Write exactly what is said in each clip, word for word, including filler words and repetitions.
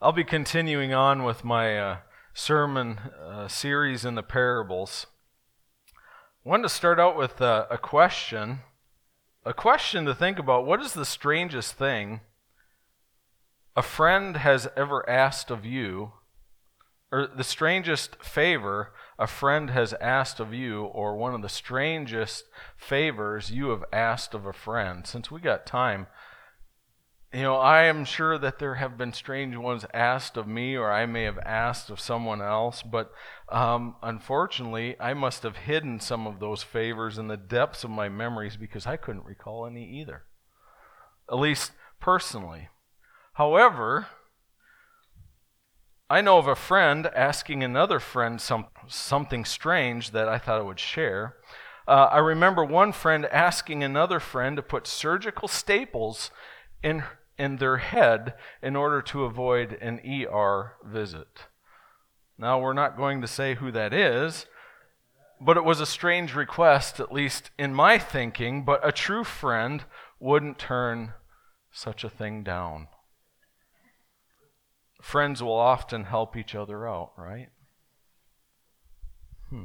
I'll be continuing on with my uh, sermon uh, series in the parables. I wanted to start out with uh, a question, a question to think about. What is the strangest thing a friend has ever asked of you, or the strangest favor a friend has asked of you, or one of the strangest favors you have asked of a friend? Since we got time, you know, I am sure that there have been strange ones asked of me, or I may have asked of someone else, but um, unfortunately, I must have hidden some of those favors in the depths of my memories because I couldn't recall any either, at least personally. However, I know of a friend asking another friend some, something strange that I thought I would share. Uh, I remember one friend asking another friend to put surgical staples in in their head in order to avoid an E R visit. Now, we're not going to say who that is, but it was a strange request, at least in my thinking, but a true friend wouldn't turn such a thing down. Friends will often help each other out, right? Hmm.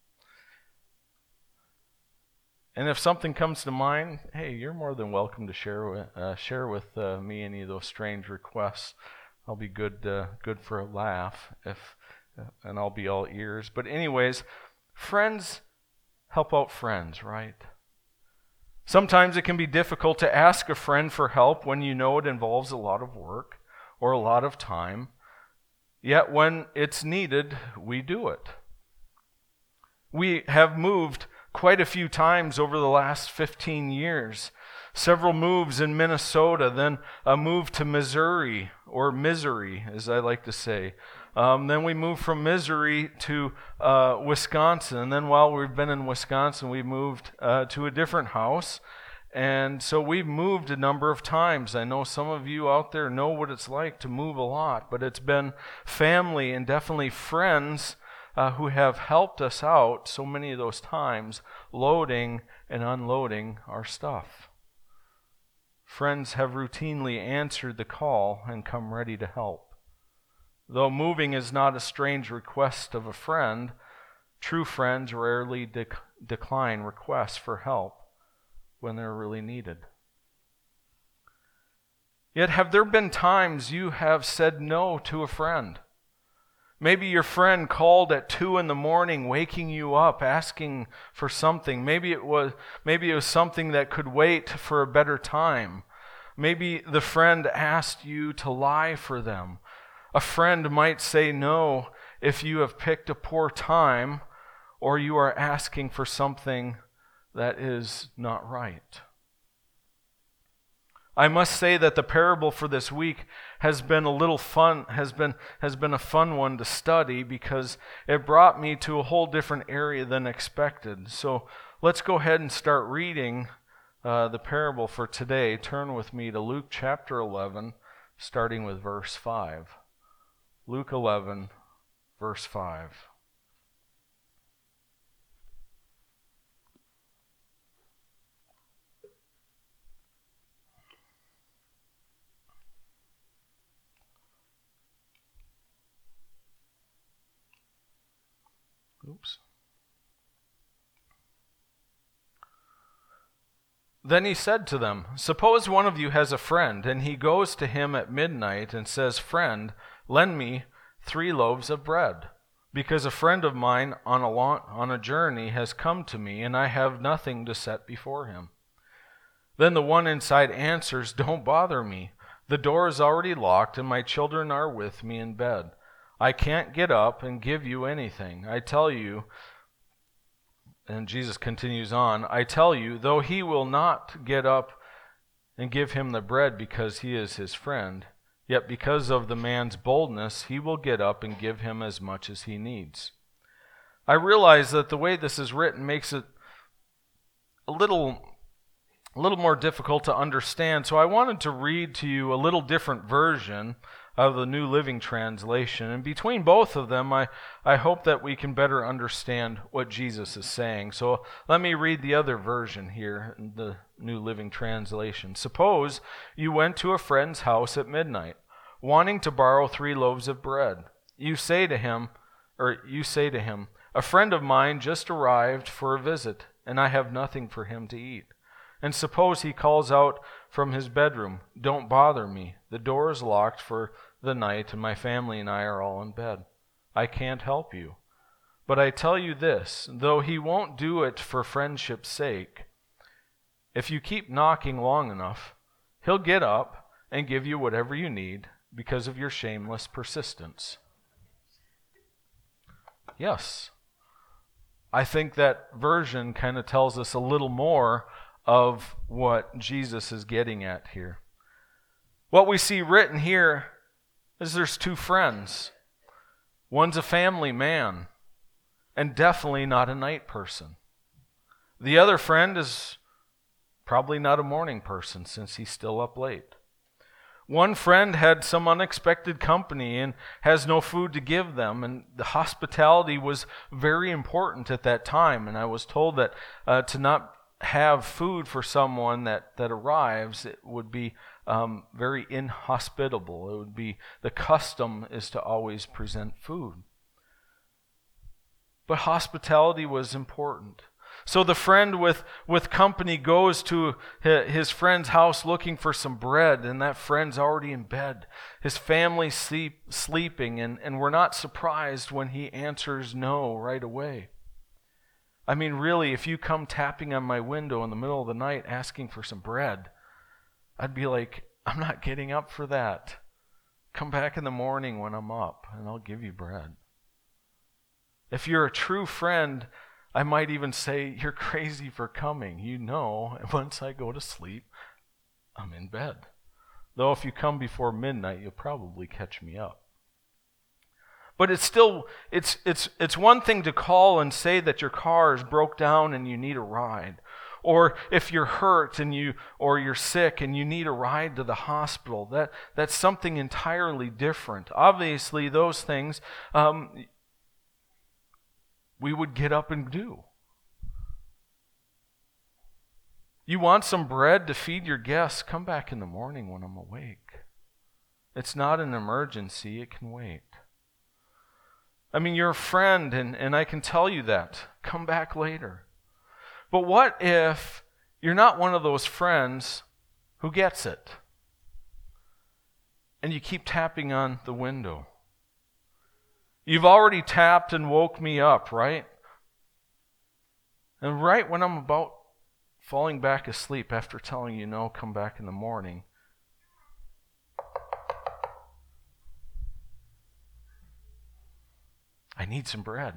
And if something comes to mind, hey, you're more than welcome to share with, uh, share with uh, me any of those strange requests. I'll be good uh, good for a laugh, if, uh, and I'll be all ears. But anyways, friends help out friends, right? Sometimes it can be difficult to ask a friend for help when you know it involves a lot of work or a lot of time. Yet when it's needed, we do it. We have moved quite a few times over the last fifteen years. Several moves in Minnesota, then a move to Missouri, or Misery, as I like to say. Um, then we moved from Misery to uh, Wisconsin. And then while we've been in Wisconsin, we moved uh, to a different house. And so we've moved a number of times. I know some of you out there know what it's like to move a lot, but it's been family and definitely friends Uh, who have helped us out so many of those times, loading and unloading our stuff. Friends have routinely answered the call and come ready to help. Though moving is not a strange request of a friend, true friends rarely dec- decline requests for help when they're really needed. Yet have there been times you have said no to a friend? Maybe your friend called at two in the morning, waking you up, asking for something. Maybe it was maybe it was something that could wait for a better time. Maybe the friend asked you to lie for them. A friend might say no if you have picked a poor time or you are asking for something that is not right. I must say that the parable for this week has been a little fun, has been has been a fun one to study because it brought me to a whole different area than expected. So let's go ahead and start reading uh, the parable for today. Turn with me to Luke chapter eleven, starting with verse five. Luke eleven, verse five. Oops. Then he said to them, "Suppose one of you has a friend, and he goes to him at midnight and says, 'Friend, lend me three loaves of bread, because a friend of mine on a long, on a journey has come to me, and I have nothing to set before him.' Then the one inside answers, 'Don't bother me. The door is already locked, and my children are with me in bed. I can't get up and give you anything. I tell you," and Jesus continues on, "I tell you, though he will not get up and give him the bread because he is his friend, yet because of the man's boldness, he will get up and give him as much as he needs." I realize that the way this is written makes it a little a little more difficult to understand, so I wanted to read to you a little different version of the New Living Translation. And between both of them, I, I hope that we can better understand what Jesus is saying. So let me read the other version here, the New Living Translation. "Suppose you went to a friend's house at midnight, wanting to borrow three loaves of bread. You say to him, or you say to him, a friend of mine just arrived for a visit, and I have nothing for him to eat. And suppose he calls out from his bedroom, don't bother me. The door is locked for the night, and my family and I are all in bed. I can't help you. But I tell you this, though he won't do it for friendship's sake, if you keep knocking long enough, he'll get up and give you whatever you need because of your shameless persistence. Yes. I think that version kind of tells us a little more of what Jesus is getting at here. What we see written here is there's two friends. One's a family man, and definitely not a night person. The other friend is probably not a morning person since he's still up late. One friend had some unexpected company and has no food to give them, and the hospitality was very important at that time. And I was told that uh, to not have food for someone that, that arrives, it would be um, very inhospitable. It would be, the custom is to always present food. But hospitality was important. So the friend with, with company goes to his friend's house looking for some bread, and that friend's already in bed. His family's sleep, sleeping, and, and we're not surprised when he answers no right away. I mean, really, if you come tapping on my window in the middle of the night asking for some bread, I'd be like, I'm not getting up for that. Come back in the morning when I'm up, and I'll give you bread. If you're a true friend, I might even say, you're crazy for coming. You know, once I go to sleep, I'm in bed. Though if you come before midnight, you'll probably catch me up. But it's still, it's it's it's one thing to call and say that your car is broke down and you need a ride. Or if you're hurt and you or you're sick and you need a ride to the hospital. That that's something entirely different. Obviously, those things um, we would get up and do. You want some bread to feed your guests? Come back in the morning when I'm awake. It's not an emergency. It can wait. I mean, you're a friend, and, and I can tell you that. Come back later. But what if you're not one of those friends who gets it? And you keep tapping on the window. You've already tapped and woke me up, right? And right when I'm about falling back asleep after telling you no, come back in the morning, I need some bread.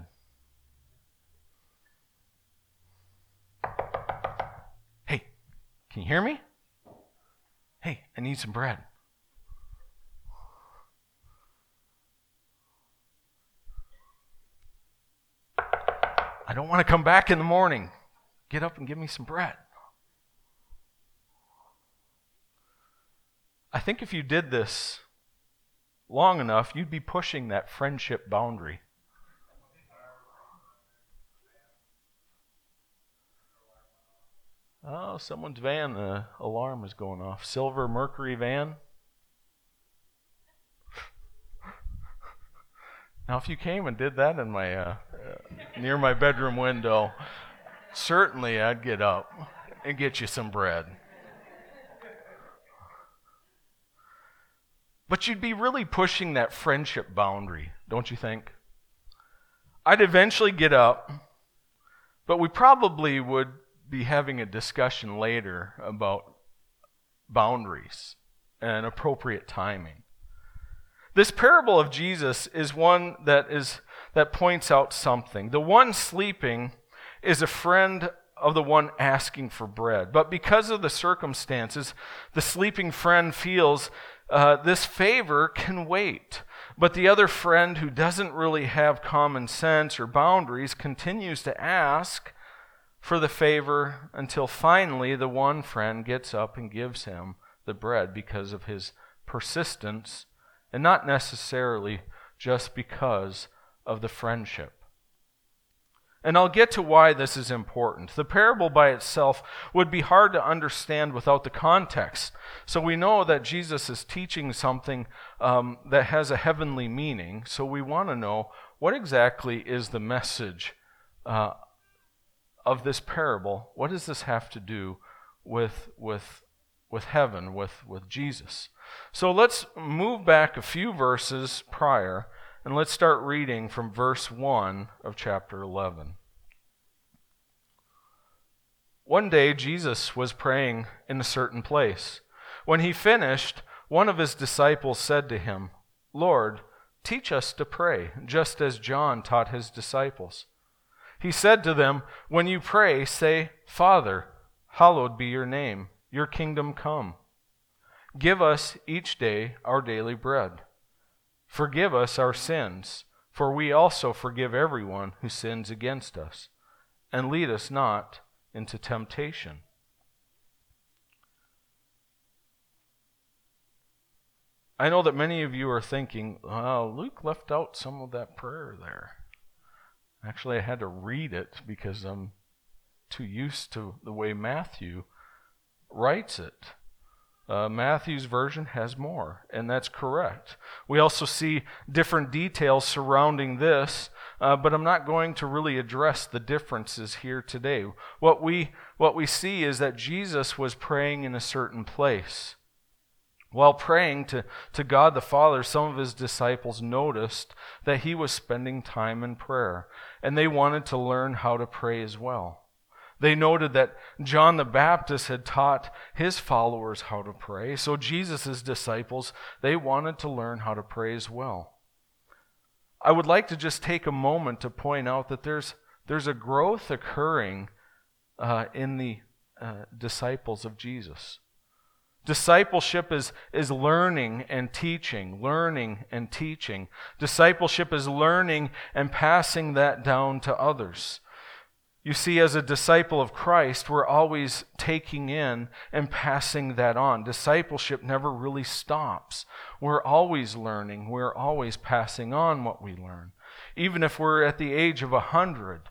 Hey, can you hear me? Hey, I need some bread. I don't want to come back in the morning. Get up and give me some bread. I think if you did this long enough, you'd be pushing that friendship boundary. Oh, someone's van, the alarm is going off. Silver Mercury van. Now, if you came and did that in my uh, uh, near my bedroom window, certainly I'd get up and get you some bread. But you'd be really pushing that friendship boundary, don't you think? I'd eventually get up, but we probably would be having a discussion later about boundaries and appropriate timing. This parable of Jesus is one that is that points out something. The one sleeping is a friend of the one asking for bread. But because of the circumstances, the sleeping friend feels uh, this favor can wait. But the other friend who doesn't really have common sense or boundaries continues to ask for the favor until finally the one friend gets up and gives him the bread because of his persistence and not necessarily just because of the friendship. And I'll get to why this is important. The parable by itself would be hard to understand without the context. So we know that Jesus is teaching something um, that has a heavenly meaning. So we want to know what exactly is the message uh, of this parable. What does this have to do with with with heaven, with, with Jesus? So let's move back a few verses prior, and let's start reading from verse one of chapter eleven. One day Jesus was praying in a certain place. When he finished, one of his disciples said to him, "Lord, teach us to pray, just as John taught his disciples." He said to them, "When you pray, say, 'Father, hallowed be your name. Your kingdom come. Give us each day our daily bread. Forgive us our sins, for we also forgive everyone who sins against us. And lead us not into temptation.'" I know that many of you are thinking, "Oh, Luke left out some of that prayer there." Actually, I had to read it because I'm too used to the way Matthew writes it. Uh, Matthew's version has more, and that's correct. We also see different details surrounding this, uh, but I'm not going to really address the differences here today. What we what we see is that Jesus was praying in a certain place. While praying to, to God the Father, some of his disciples noticed that he was spending time in prayer, and they wanted to learn how to pray as well. They noted that John the Baptist had taught his followers how to pray, so Jesus' disciples, they wanted to learn how to pray as well. I would like to just take a moment to point out that there's there's a growth occurring uh, in the uh, disciples of Jesus. Discipleship is, is learning and teaching, learning and teaching. Discipleship is learning and passing that down to others. You see, as a disciple of Christ, we're always taking in and passing that on. Discipleship never really stops. We're always learning. We're always passing on what we learn. Even if we're at the age of a hundred,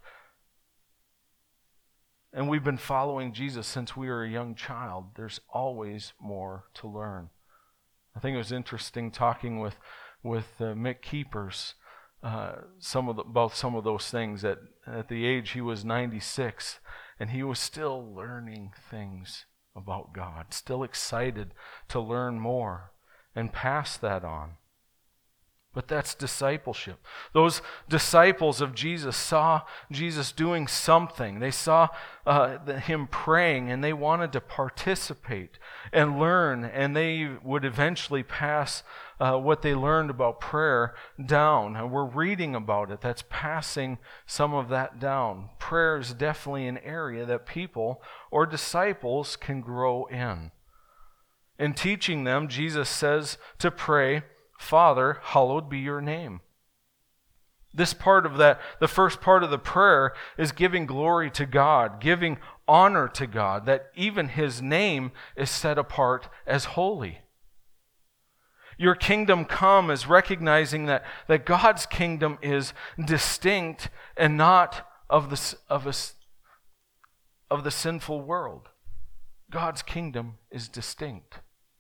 and we've been following Jesus since we were a young child, there's always more to learn. I think it was interesting talking with, with uh, Mick Keepers Uh, some of the, about some of those things. At, at the age he was ninety-six, and he was still learning things about God, still excited to learn more and pass that on. But that's discipleship. Those disciples of Jesus saw Jesus doing something. They saw uh, him praying, and they wanted to participate and learn, and they would eventually pass uh, what they learned about prayer down. And we're reading about it. That's passing some of that down. Prayer is definitely an area that people or disciples can grow in. In teaching them, Jesus says to pray, "Father, hallowed be your name." This part of that, the first part of the prayer, is giving glory to God, giving honor to God, that even his name is set apart as holy. Your kingdom come is recognizing that, that God's kingdom is distinct and not of the, of, a, of the sinful world. God's kingdom is distinct.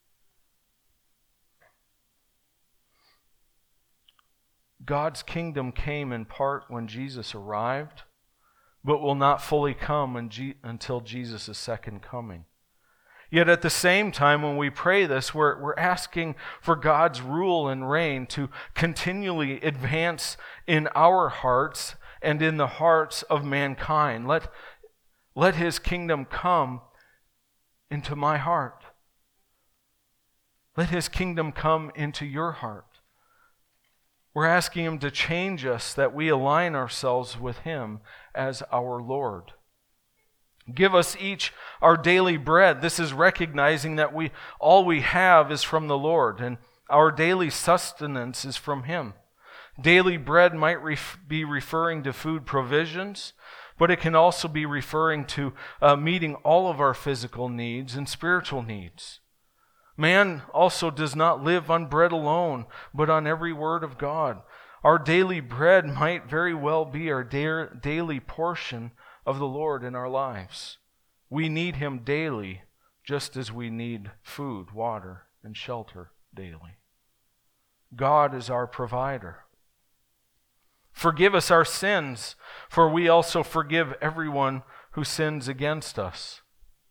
God's kingdom came in part when Jesus arrived, but will not fully come when G- until Jesus' second coming. Yet at the same time, when we pray this, we're, we're asking for God's rule and reign to continually advance in our hearts and in the hearts of mankind. Let, let his kingdom come into my heart. Let his kingdom come into your heart. We're asking him to change us, that we align ourselves with him as our Lord. Give us each our daily bread. This is recognizing that we all we have is from the Lord, and our daily sustenance is from him. Daily bread might ref- be referring to food provisions, but it can also be referring to uh, meeting all of our physical needs and spiritual needs. Man also does not live on bread alone, but on every word of God. Our daily bread might very well be our da- daily portion of the Lord in our lives. We need Him daily, just as we need food, water, and shelter daily. God is our provider. Forgive us our sins, for we also forgive everyone who sins against us.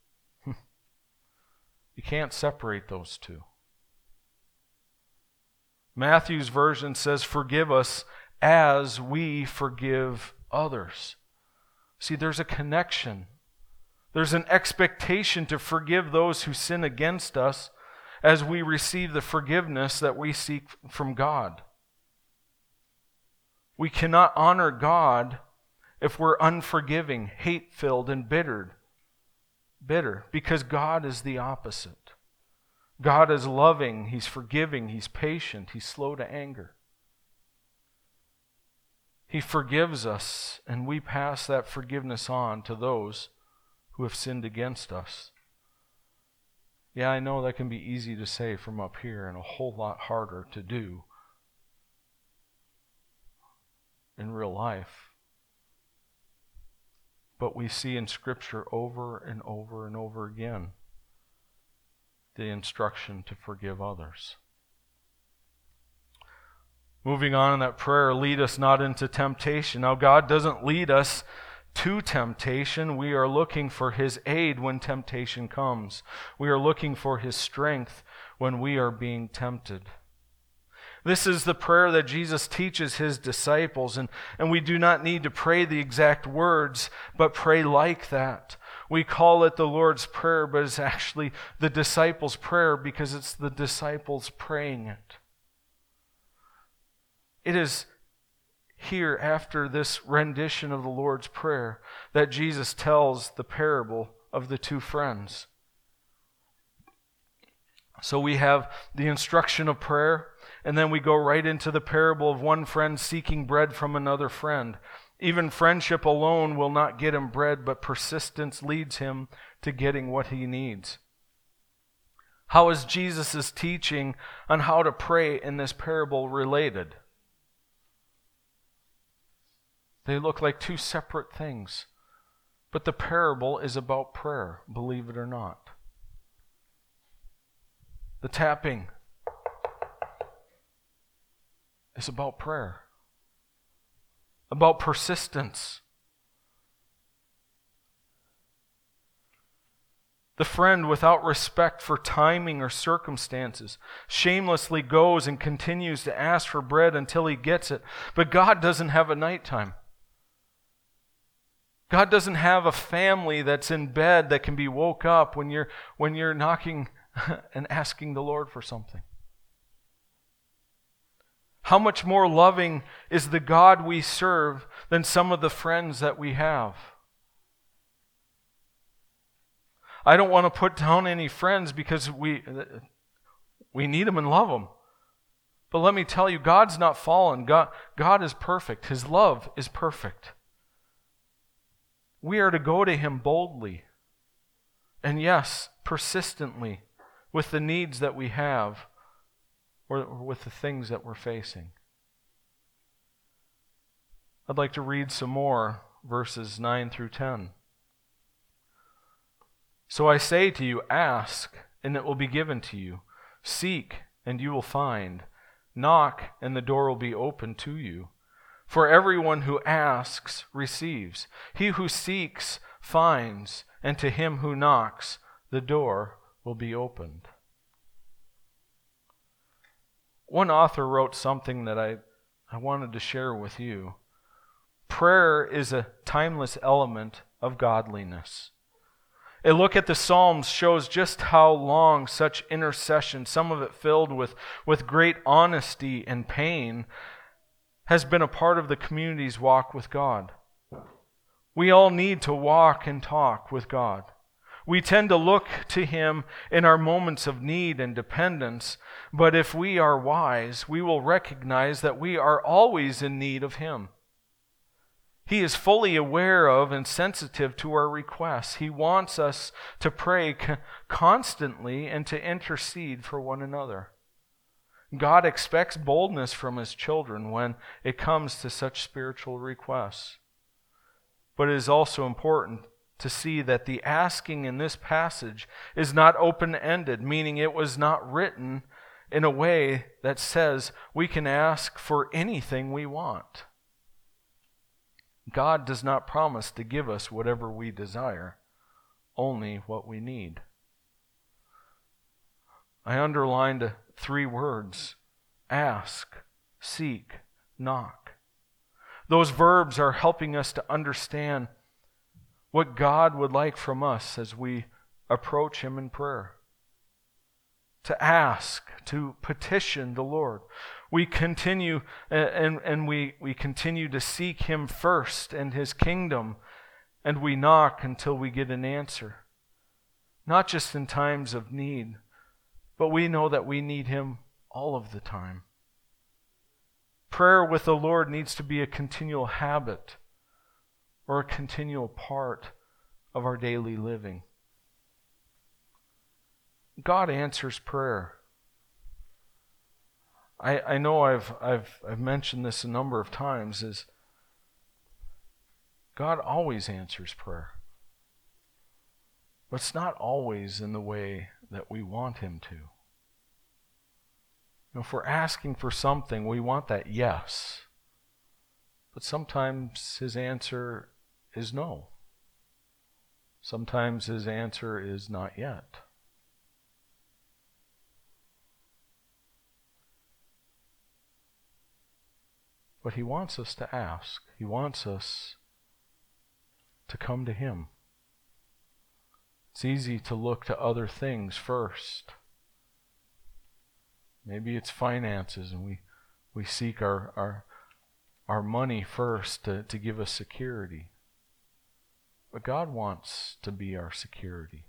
You can't separate those two. Matthew's version says, forgive us as we forgive others. See, there's a connection. There's an expectation to forgive those who sin against us as we receive the forgiveness that we seek from God. We cannot honor God if we're unforgiving, hate-filled, and bitter. Bitter, because God is the opposite. God is loving, He's forgiving, He's patient, He's slow to anger. He forgives us, and we pass that forgiveness on to those who have sinned against us. Yeah, I know that can be easy to say from up here and a whole lot harder to do in real life. But we see in Scripture over and over and over again the instruction to forgive others. Moving on in that prayer, lead us not into temptation. Now, God doesn't lead us to temptation. We are looking for His aid when temptation comes. We are looking for His strength when we are being tempted. This is the prayer that Jesus teaches His disciples, and, and we do not need to pray the exact words, but pray like that. We call it the Lord's Prayer, but it's actually the disciples' prayer because it's the disciples praying it. It is here, after this rendition of the Lord's Prayer, that Jesus tells the parable of the two friends. So we have the instruction of prayer, and then we go right into the parable of one friend seeking bread from another friend. Even friendship alone will not get him bread, but persistence leads him to getting what he needs. How is Jesus' teaching on how to pray in this parable related? They look like two separate things, but the parable is about prayer, believe it or not. The tapping is about prayer, about persistence. The friend, without respect for timing or circumstances, shamelessly goes and continues to ask for bread until he gets it. But God doesn't have a nighttime. God doesn't have a family that's in bed that can be woke up when you're when you're knocking and asking the Lord for something. How much more loving is the God we serve than some of the friends that we have? I don't want to put down any friends because we we need them and love them. But let me tell you, God's not fallen. God, God is perfect. His love is perfect. We are to go to Him boldly. And yes, persistently with the needs that we have or with the things that we're facing. I'd like to read some more verses nine through ten. So I say to you, ask, and it will be given to you. Seek, and you will find. Knock, and the door will be opened to you. For everyone who asks receives. He who seeks finds, and to him who knocks, the door will be opened. One author wrote something that I, I wanted to share with you. Prayer is a timeless element of godliness. A look at the Psalms shows just how long such intercession, some of it filled with, with great honesty and pain, has been a part of the community's walk with God. We all need to walk and talk with God. We tend to look to Him in our moments of need and dependence, but if we are wise, we will recognize that we are always in need of Him. He is fully aware of and sensitive to our requests. He wants us to pray constantly and to intercede for one another. God expects boldness from His children when it comes to such spiritual requests. But it is also important to see that the asking in this passage is not open-ended, meaning it was not written in a way that says we can ask for anything we want. God does not promise to give us whatever we desire, only what we need. I underlined three words: ask, seek, knock. Those verbs are helping us to understand what God would like from us as we approach Him in prayer. To ask, to petition the Lord. We continue and, and we, we continue to seek Him first and His kingdom, and we knock until we get an answer. Not just in times of need, but we know that we need Him all of the time. Prayer with the Lord needs to be a continual habit or a continual part of our daily living. God answers prayer. I, I know I've, I've, I've mentioned this a number of times, is God always answers prayer. But it's not always in the way that we want Him to. You know, if we're asking for something, we want that yes. But sometimes His answer is no. Sometimes His answer is not yet. But He wants us to ask. He wants us to come to Him. It's easy to look to other things first. Maybe it's finances, and we, we seek our, our, our money first to, to give us security. But God wants to be our security.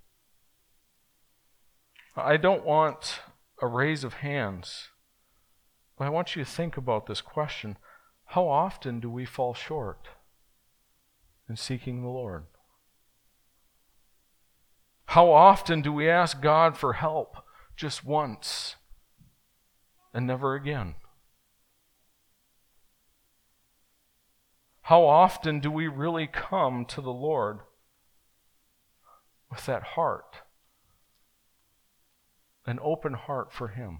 I don't want a raise of hands, but I want you to think about this question. How often do we fall short in seeking the Lord? How often do we ask God for help just once and never again? How often do we really come to the Lord with that heart, an open heart for Him?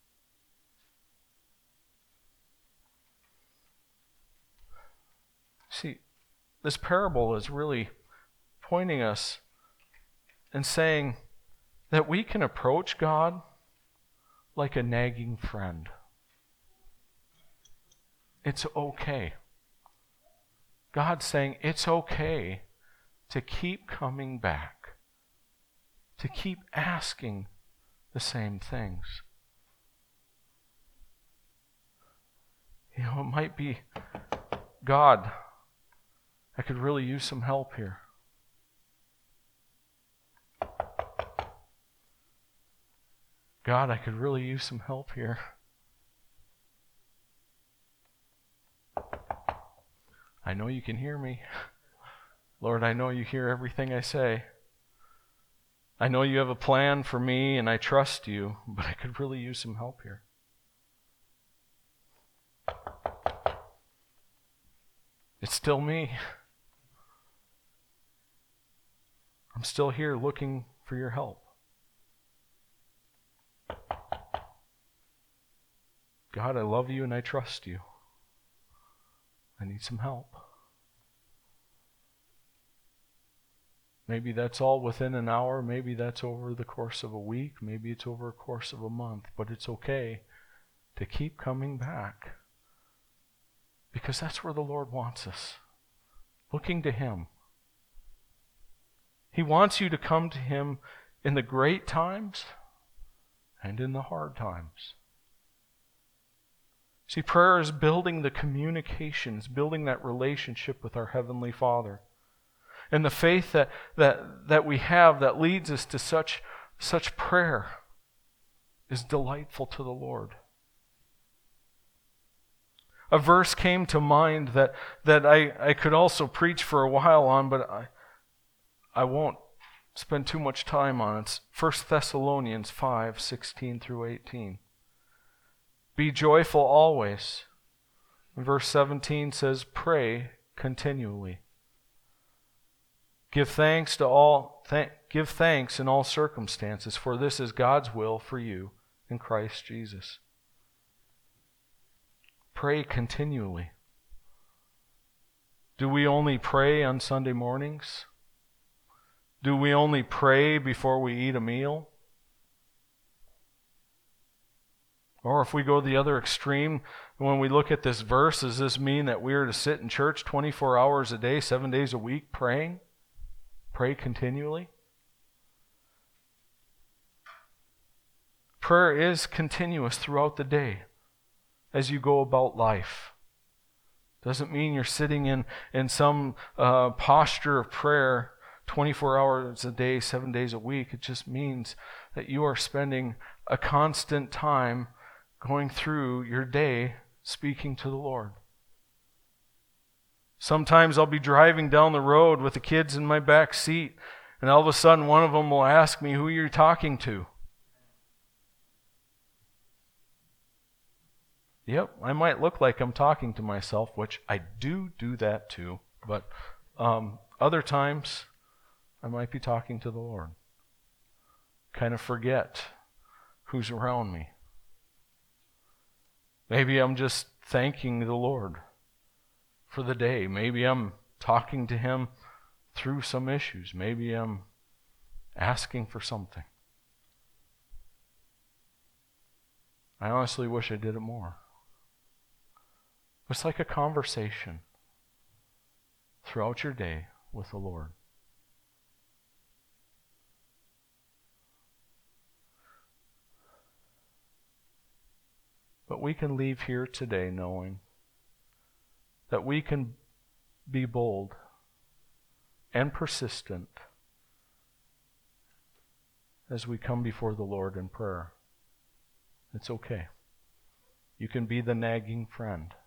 See, this parable is really pointing us and saying that we can approach God like a nagging friend. It's okay. God's saying it's okay to keep coming back, to keep asking the same things. You know, it might be, God, I could really use some help here. God, I could really use some help here. I know you can hear me. Lord, I know you hear everything I say. I know you have a plan for me, and I trust you, but I could really use some help here. It's still me. I'm still here looking for your help. God, I love you and I trust you. I need some help. Maybe that's all within an hour. Maybe that's over the course of a week. Maybe it's over a course of a month. But it's okay to keep coming back, because that's where the Lord wants us, looking to Him. He wants you to come to Him in the great times and in the hard times. See, prayer is building the communications, building that relationship with our Heavenly Father. And the faith that, that, that we have that leads us to such, such prayer is delightful to the Lord. A verse came to mind that, that I, I could also preach for a while on, but I, I won't spend too much time on it. It's First Thessalonians five, sixteen through eighteen. Be joyful always. Verse seventeen says, pray continually. Give thanks to all th- give thanks in all circumstances, for this is God's will for you in Christ Jesus. Pray continually. Do we only pray on Sunday mornings? Do we only pray before we eat a meal? Or if we go the other extreme, when we look at this verse, does this mean that we are to sit in church twenty-four hours a day, seven days a week, praying? Pray continually? Prayer is continuous throughout the day as you go about life. Doesn't mean you're sitting in, in some uh, posture of prayer twenty-four hours a day, seven days a week. It just means that you are spending a constant time going through your day speaking to the Lord. Sometimes I'll be driving down the road with the kids in my back seat, and all of a sudden one of them will ask me, who are you talking to? Yep, I might look like I'm talking to myself, which I do do that too, but um, other times I might be talking to the Lord. Kind of forget who's around me. Maybe I'm just thanking the Lord for the day. Maybe I'm talking to Him through some issues. Maybe I'm asking for something. I honestly wish I did it more. It's like a conversation throughout your day with the Lord. But we can leave here today knowing that we can be bold and persistent as we come before the Lord in prayer. It's okay. You can be the nagging friend.